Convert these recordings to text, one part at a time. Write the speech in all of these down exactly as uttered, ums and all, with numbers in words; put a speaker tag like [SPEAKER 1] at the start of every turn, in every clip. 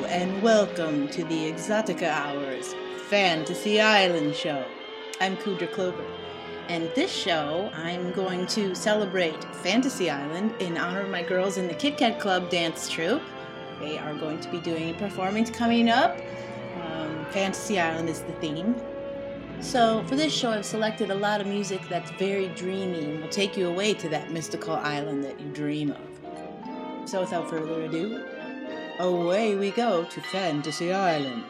[SPEAKER 1] and welcome to the Exotica Hours Fantasy Island show. I'm Kudra Clover, and this show I'm going to celebrate Fantasy Island in honor of my girls in the Kit Kat Club dance troupe. They are going to be doing a performance coming up. Um, Fantasy Island is the theme. So for this show I've selected a lot of music that's very dreamy and will take you away to that mystical island that you dream of. So without further ado, away we go to Fantasy Island.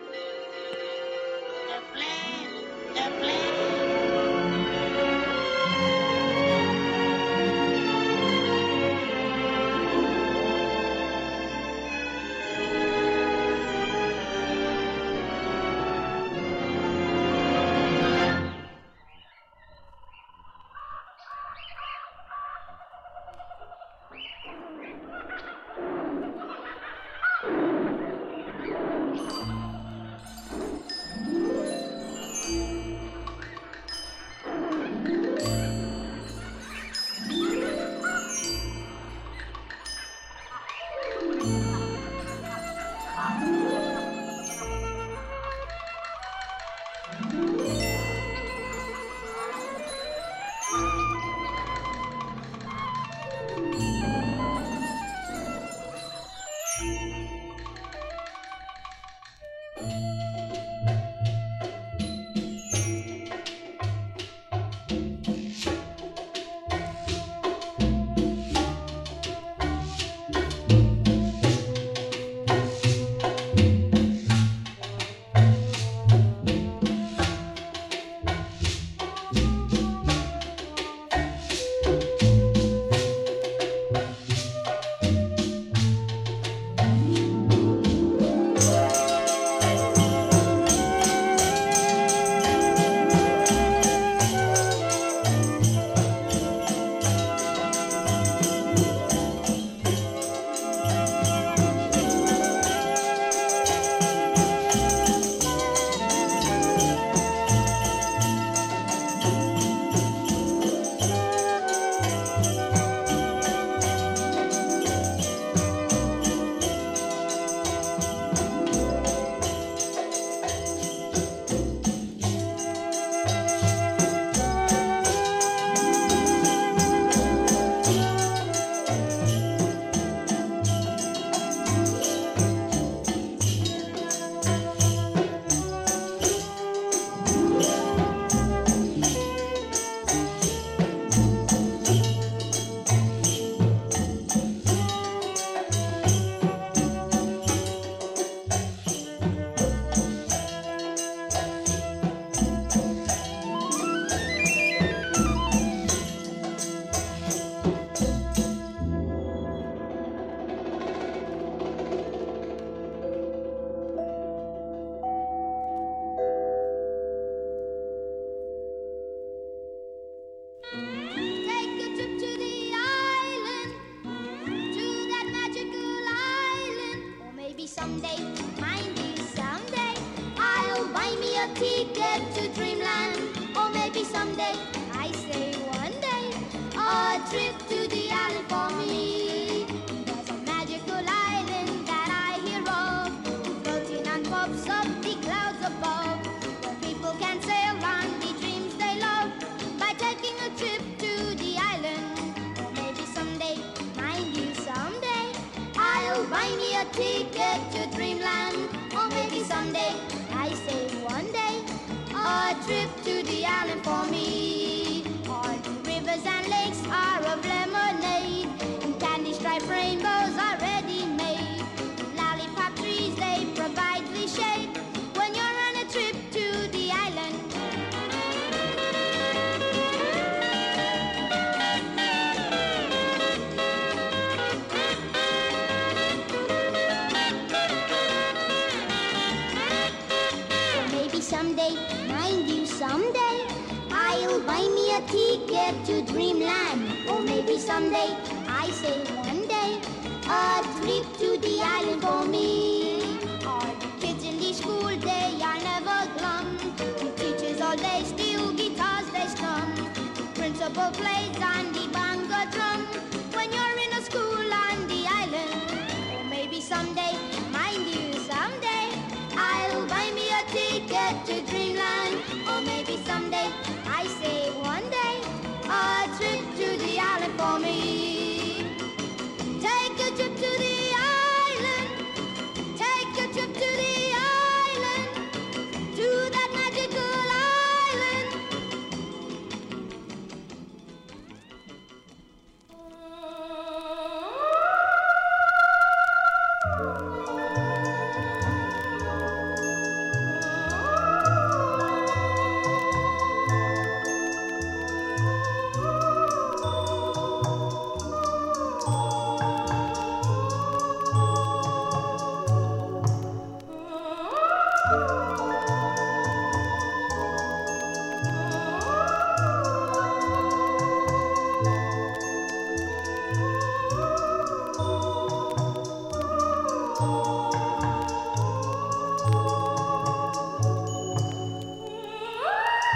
[SPEAKER 2] Plays on the bongo drum when you're in a school on the island, or maybe someday, mind you.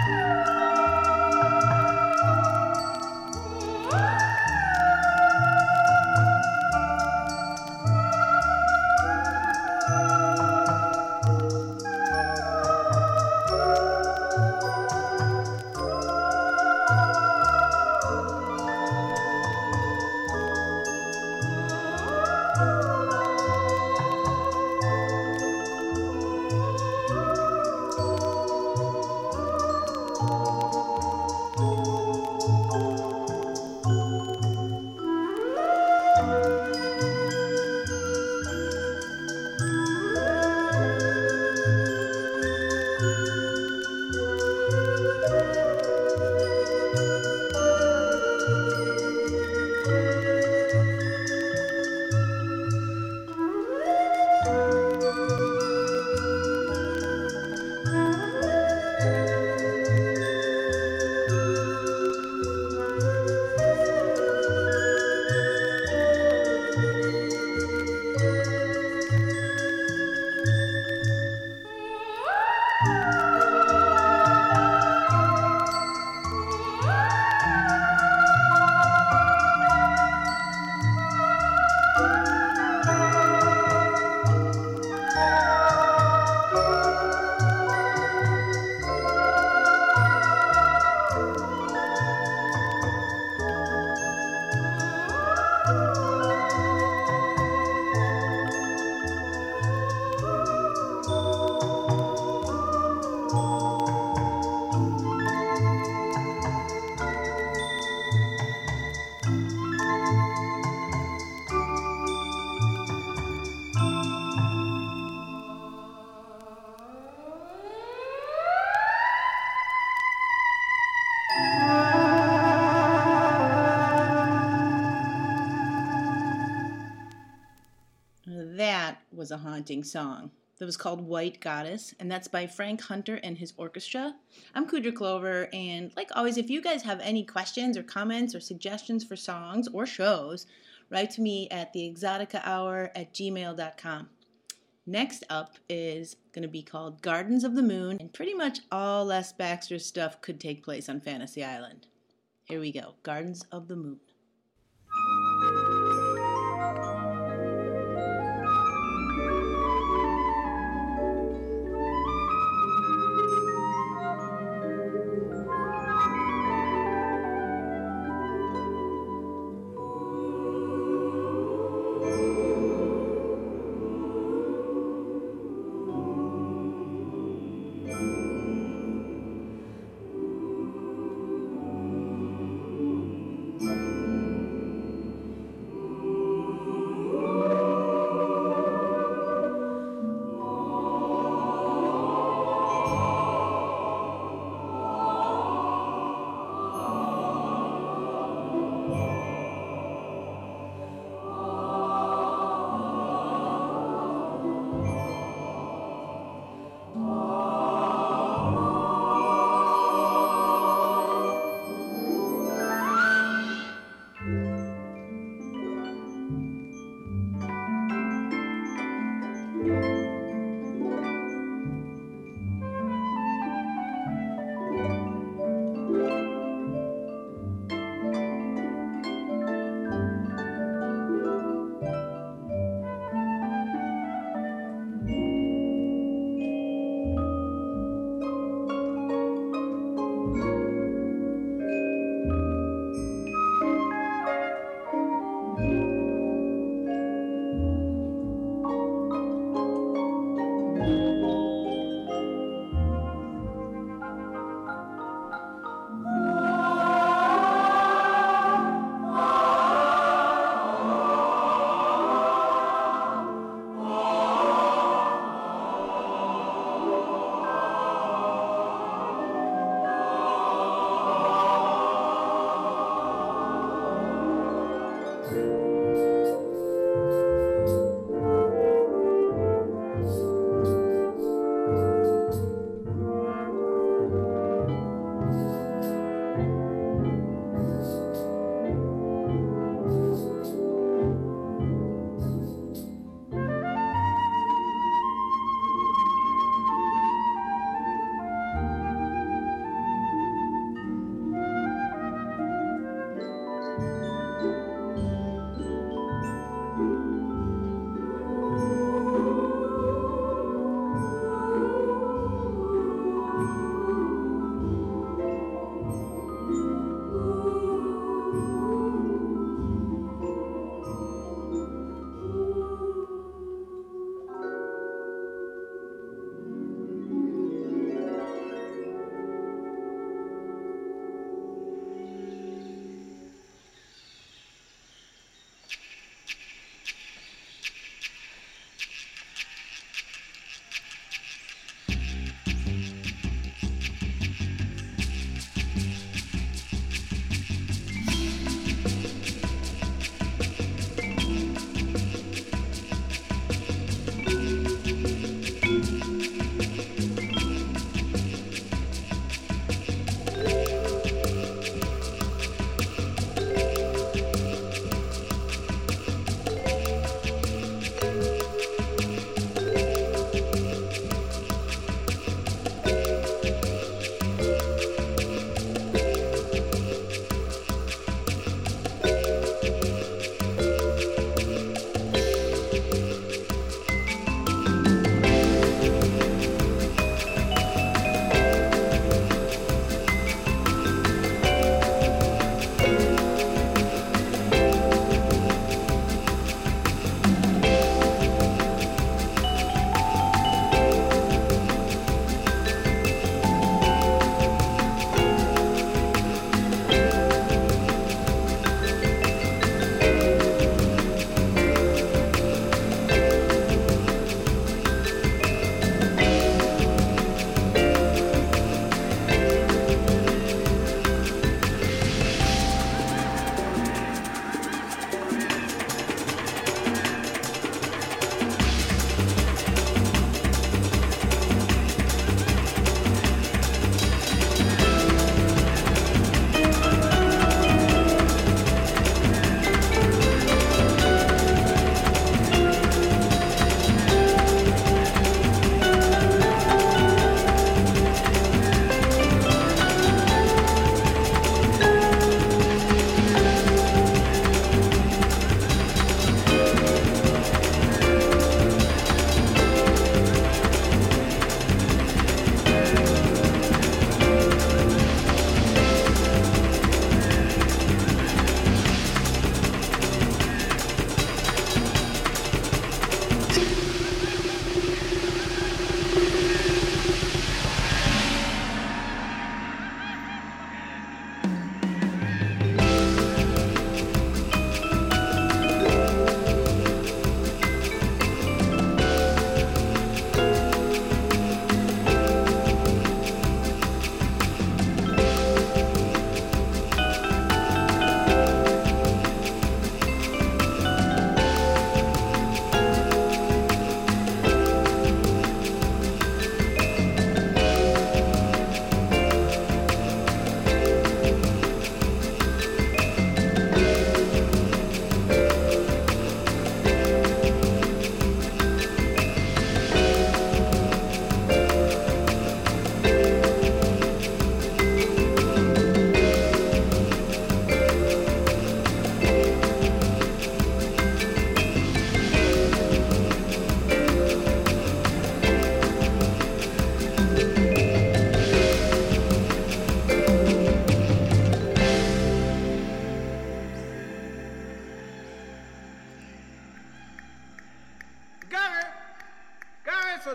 [SPEAKER 1] That was a haunting song. That was called White Goddess, and that's by Frank Hunter and his orchestra. I'm Kudra Clover, and like always, if you guys have any questions or comments or suggestions for songs or shows, write to me at the exotica hour at gmail dot com. Next up is going to be called Gardens of the Moon, and pretty much all Les Baxter stuff could take place on Fantasy Island. Here we go, Gardens of the Moon.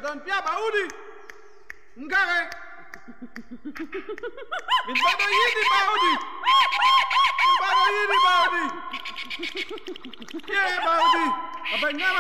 [SPEAKER 3] Don Pia Baudi. Ngare. Bimbado yidi Baudi. Bimbado yidi Baudi. Yeah, Baudi. Abanyama.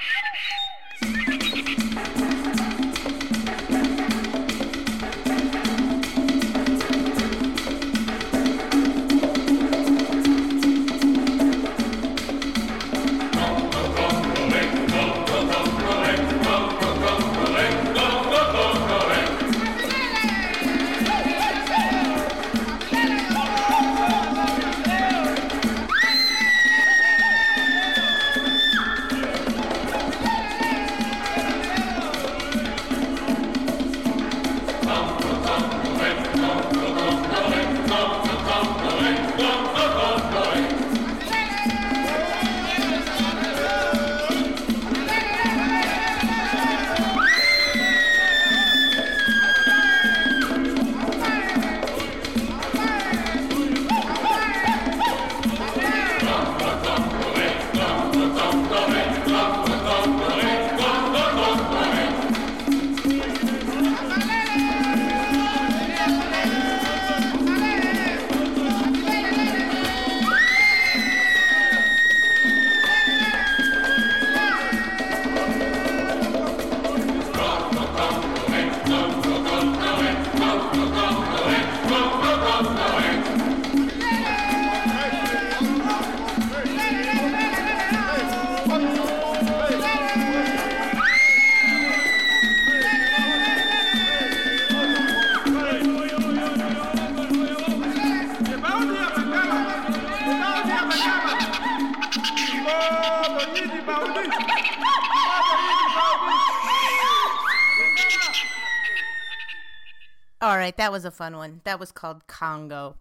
[SPEAKER 1] All right, that was a fun one. That was called Congo.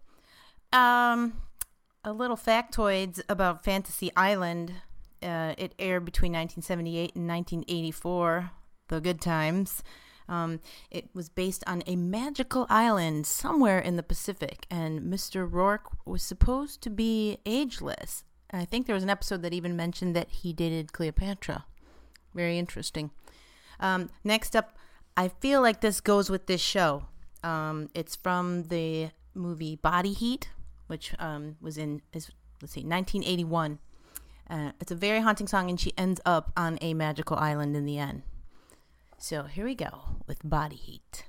[SPEAKER 1] Um, a little factoids about Fantasy Island. Uh, it aired between nineteen seventy-eight and nineteen eighty-four. The good times. Um, it was based on a magical island somewhere in the Pacific, and Mister Rourke was supposed to be ageless. I think there was an episode that even mentioned that he dated Cleopatra. Very interesting. Um, next up, I feel like this goes with this show. Um, it's from the movie Body Heat, which um, was in, is, let's see, nineteen eighty-one. Uh, it's a very haunting song, and she ends up on a magical island in the end. So here we go with Body Heat.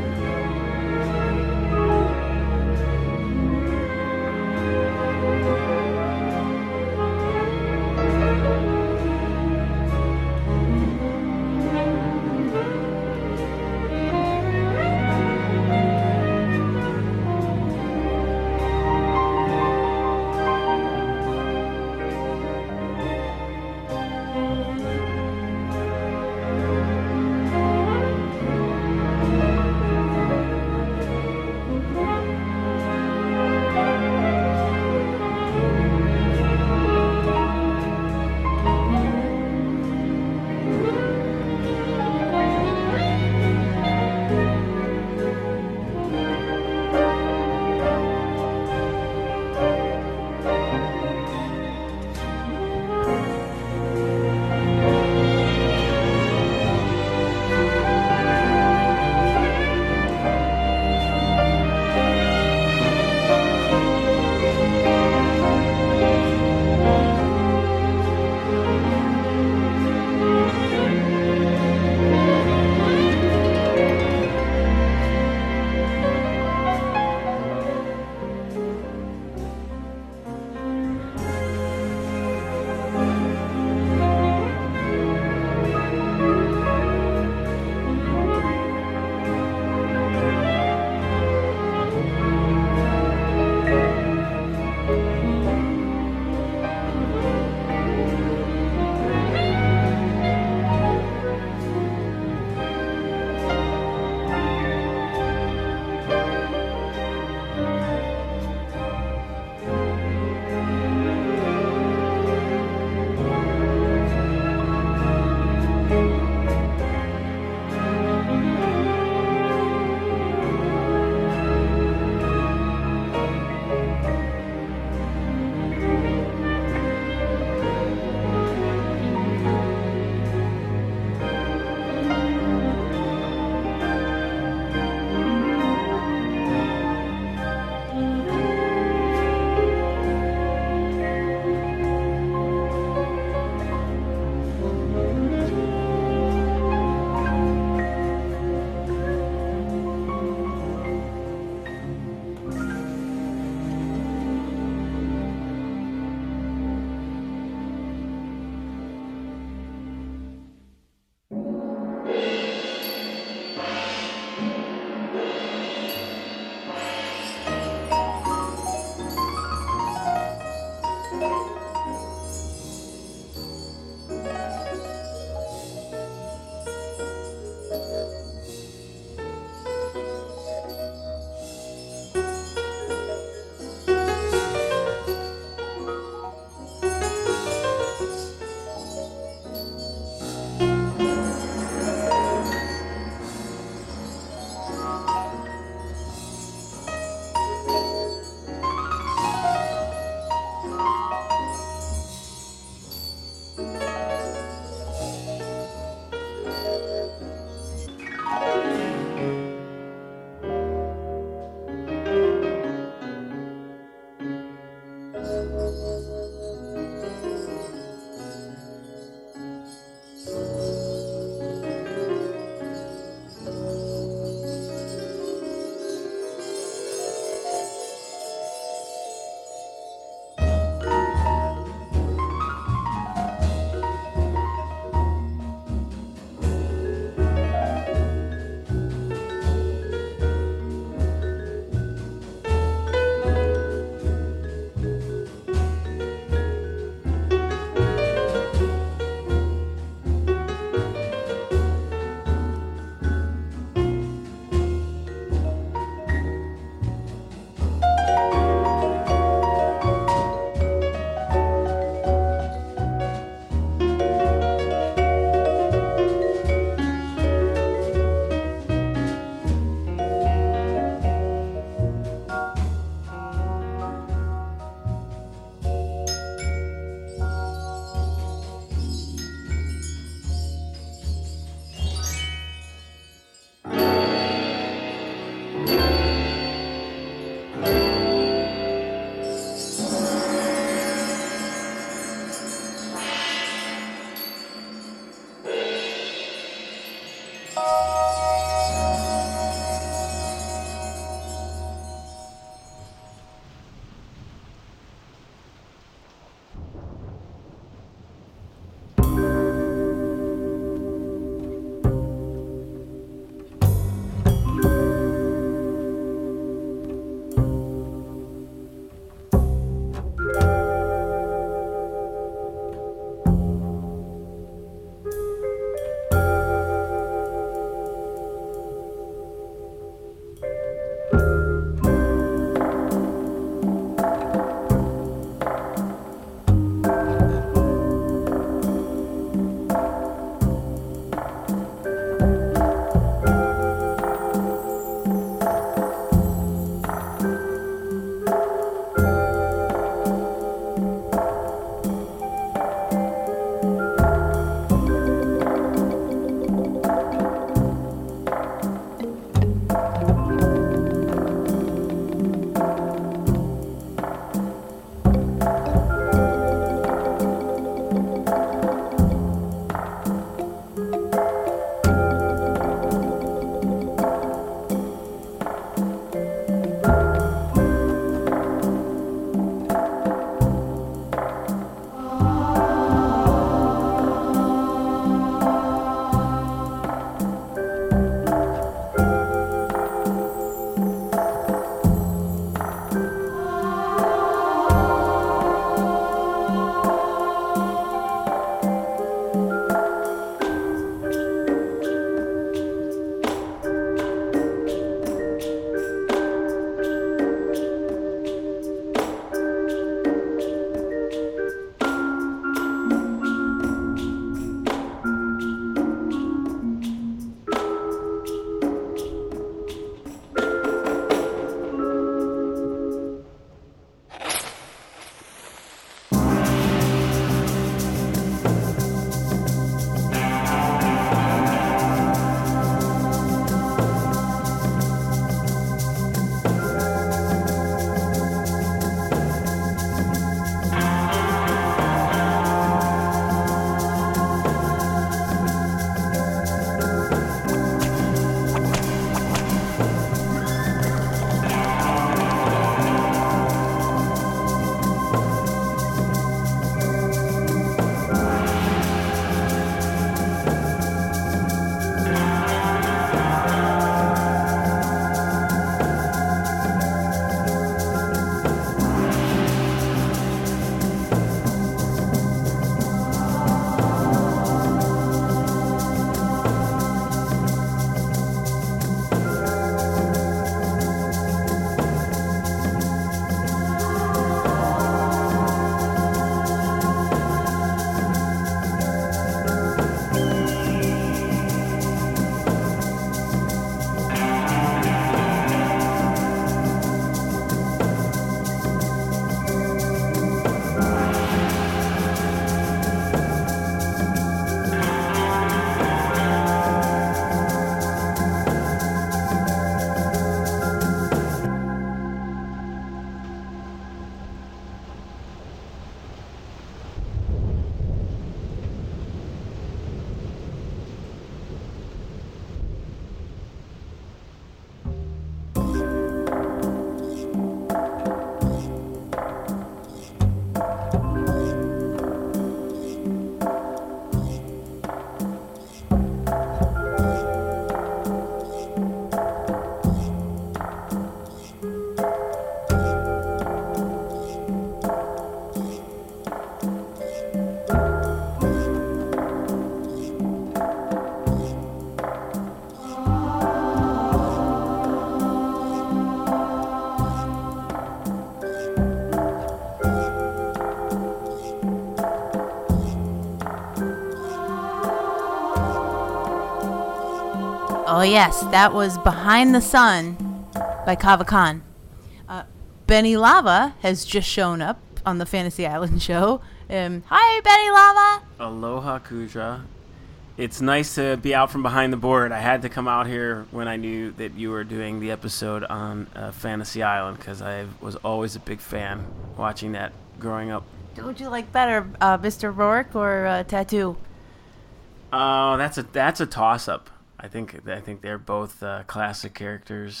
[SPEAKER 1] yes, that was Behind the Sun by Kava Khan. Uh, Benny Lava has just shown up on the Fantasy Island show. Um, hi, Benny Lava.
[SPEAKER 4] Aloha, Kudra. It's nice to be out from behind the board. I had to come out here when I knew that you were doing the episode on uh, Fantasy Island because I was always a big fan watching that growing up.
[SPEAKER 1] What would you like better, uh, Mister Rourke or uh, Tattoo?
[SPEAKER 4] Oh, uh, that's a that's a toss-up. I think I think they're both uh, classic characters.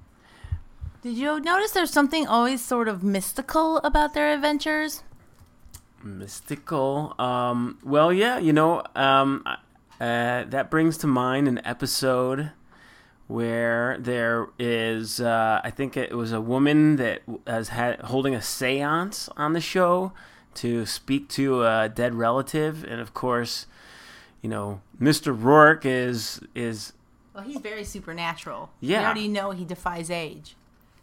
[SPEAKER 1] Did you notice there's something always sort of mystical about their adventures?
[SPEAKER 4] Mystical? Um, well, yeah, you know, um, uh, that brings to mind an episode where there is, uh, I think it was a woman that has had holding a seance on the show to speak to a dead relative, and of course, you know, Mister Rourke is is.
[SPEAKER 1] Well, he's very supernatural.
[SPEAKER 4] Yeah.
[SPEAKER 1] We already know he defies age.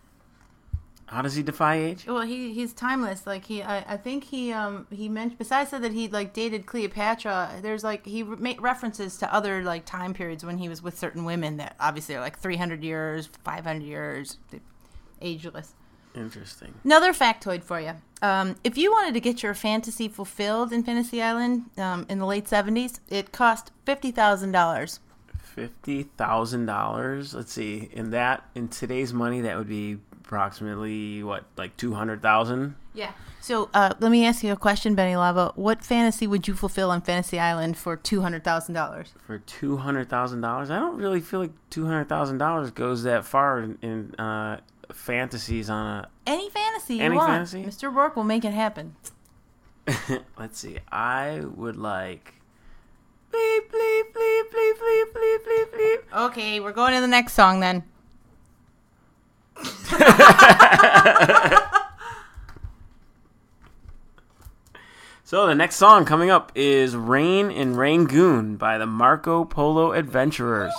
[SPEAKER 4] How does he defy age?
[SPEAKER 1] Well, he he's timeless. Like he, I, I think he um he mentioned besides that he like dated Cleopatra. There's like he re- made references to other like time periods when he was with certain women that obviously are like three hundred years, five hundred years, ageless.
[SPEAKER 4] Interesting.
[SPEAKER 1] Another factoid for you. Um, if you wanted to get your fantasy fulfilled in Fantasy Island um, in the late seventies, it cost fifty thousand dollars.
[SPEAKER 4] Fifty thousand dollars. Let's see. In that, in today's money, that would be approximately what, like two hundred thousand.
[SPEAKER 1] Yeah. So uh, let me ask you a question, Benny Lava. What fantasy would you fulfill on Fantasy Island for two hundred thousand dollars?
[SPEAKER 4] For two hundred thousand dollars, I don't really feel like two hundred thousand dollars goes that far in, in uh, fantasies on a
[SPEAKER 1] any fantasy you
[SPEAKER 4] any
[SPEAKER 1] want.
[SPEAKER 4] fantasy.
[SPEAKER 1] Mister Rourke will make it happen.
[SPEAKER 4] Let's see. I would like. Bleep, bleep, bleep, bleep, bleep, bleep, bleep, bleep.
[SPEAKER 1] Okay, we're going to the next song then.
[SPEAKER 4] So the next song coming up is Rain in Rangoon by the Marco Polo Adventurers.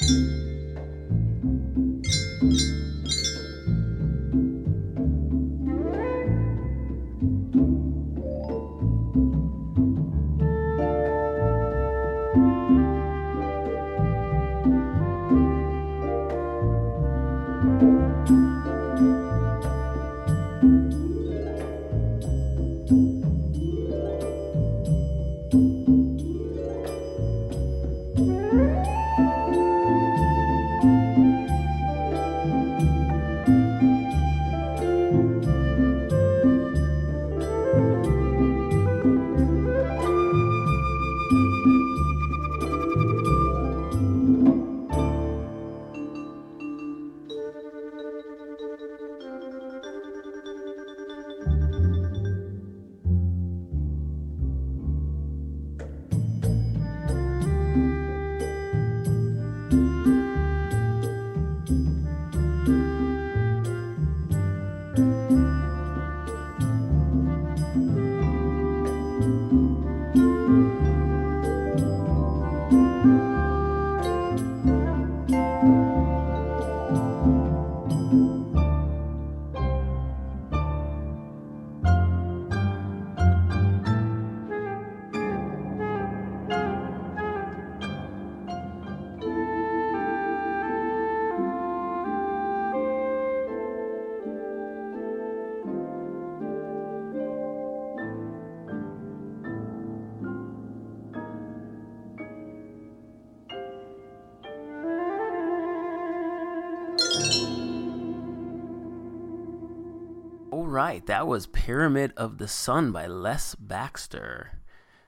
[SPEAKER 4] Right, that was Pyramid of the Sun by Les Baxter.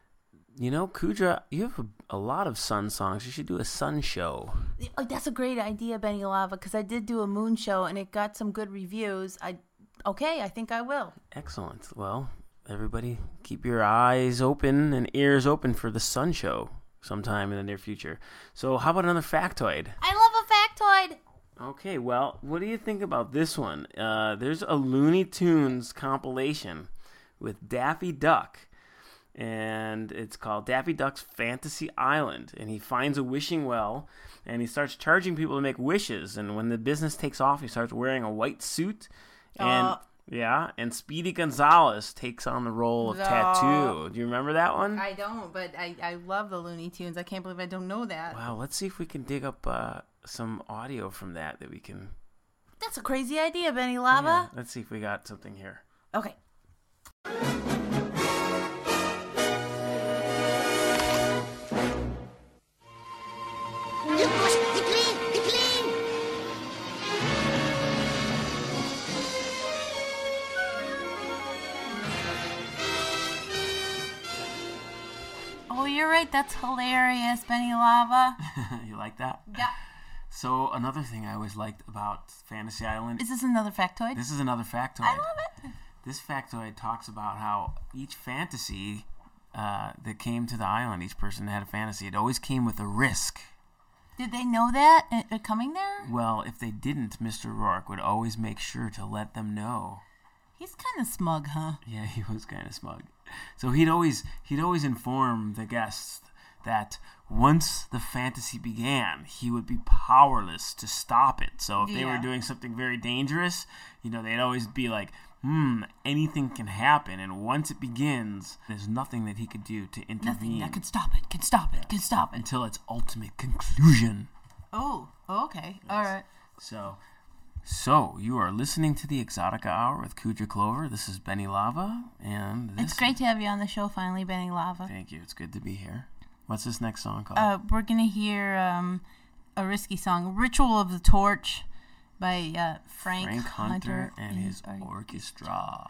[SPEAKER 4] You know, Kudra, you have a, a lot of sun songs. You should do a sun show.
[SPEAKER 5] Oh, that's a great idea, Benny Lava, because I did do a moon show and it got some good reviews. I okay, I think I will.
[SPEAKER 4] Excellent. Well, everybody, keep your eyes open and ears open for the sun show sometime in the near future. So, how about another factoid?
[SPEAKER 5] I love a factoid.
[SPEAKER 4] Okay, well, what do you think about this one? Uh, there's a Looney Tunes compilation with Daffy Duck, and it's called Daffy Duck's Fantasy Island, and he finds a wishing well, and he starts charging people to make wishes, and when the business takes off, he starts wearing a white suit, and uh, yeah, and Speedy Gonzales takes on the role of
[SPEAKER 5] no.
[SPEAKER 4] Tattoo. Do you remember that one?
[SPEAKER 5] I don't, but I, I love the Looney Tunes. I can't believe I don't know that.
[SPEAKER 4] Wow, let's see if we can dig up uh, some audio from that that we can...
[SPEAKER 5] That's a crazy idea, Benny Lava.
[SPEAKER 4] Yeah, let's see if we got something here.
[SPEAKER 5] Okay. Oh, you're right. That's hilarious, Benny Lava.
[SPEAKER 4] You like that?
[SPEAKER 5] Yeah.
[SPEAKER 4] So another thing I always liked about Fantasy Island...
[SPEAKER 5] Is this another factoid?
[SPEAKER 4] This is another factoid.
[SPEAKER 5] I love it.
[SPEAKER 4] This factoid talks about how each fantasy uh, that came to the island, each person had a fantasy, it always came with a risk.
[SPEAKER 5] Did they know that uh, coming there?
[SPEAKER 4] Well, if they didn't, Mister Rourke would always make sure to let them know.
[SPEAKER 5] He's kind of smug, huh?
[SPEAKER 4] Yeah, he was kind of smug. So he'd always he'd always inform the guests that once the fantasy began, he would be powerless to stop it. So if yeah. they were doing something very dangerous, you know, they'd always be like, hmm, anything can happen. And once it begins, there's nothing that he could do to intervene.
[SPEAKER 5] Nothing that could stop it, can stop it, can stop it.
[SPEAKER 4] Until its ultimate conclusion.
[SPEAKER 5] Oh, okay. Yes. All right.
[SPEAKER 4] So... So, you are listening to the Exotica Hour with Kudra Clover. This is Benny Lava, and this
[SPEAKER 5] It's great to have you on the show finally, Benny Lava.
[SPEAKER 4] Thank you. It's good to be here. What's this next song called?
[SPEAKER 5] Uh, we're going to hear um, a risky song, Ritual of the Torch by uh, Frank,
[SPEAKER 4] Frank Hunter,
[SPEAKER 5] Hunter
[SPEAKER 4] and his orchestra.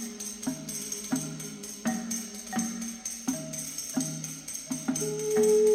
[SPEAKER 4] Thank you.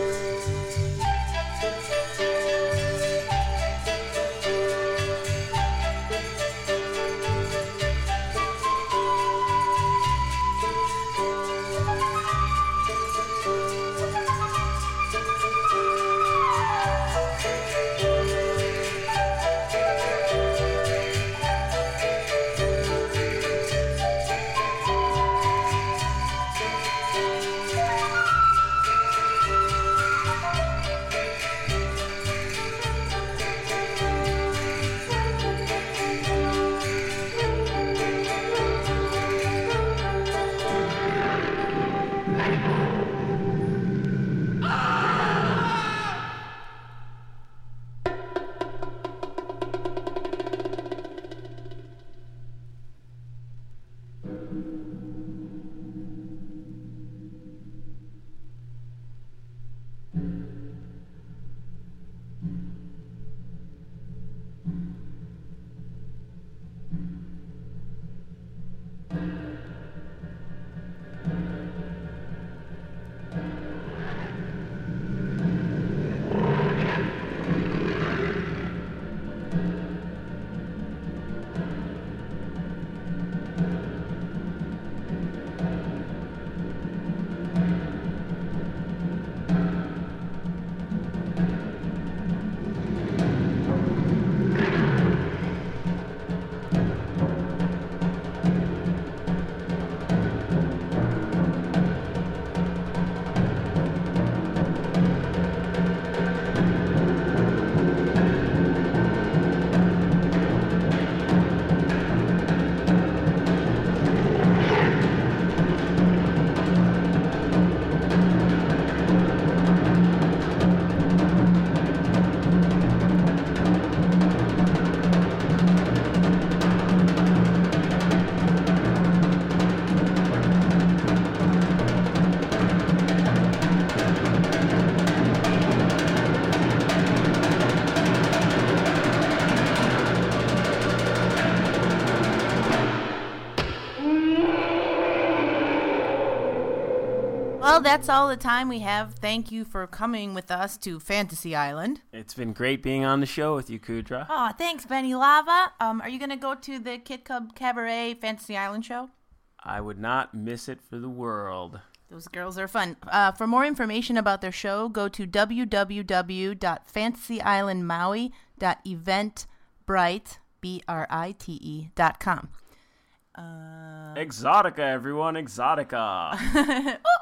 [SPEAKER 5] Well, that's all the time we have. Thank you for coming with us to Fantasy Island.
[SPEAKER 4] It's been great being on the show with you, Kudra.
[SPEAKER 5] Oh, thanks, Benny Lava. Um, are you going to go to the Kid Cub Cabaret Fantasy Island show?
[SPEAKER 4] I would not miss it for the world.
[SPEAKER 5] Those girls are fun. Uh, for more information about their show, go to w w w dot fantasy island maui dot eventbrite, B R I T E, dot com. Uh,
[SPEAKER 4] Exotica, everyone, Exotica.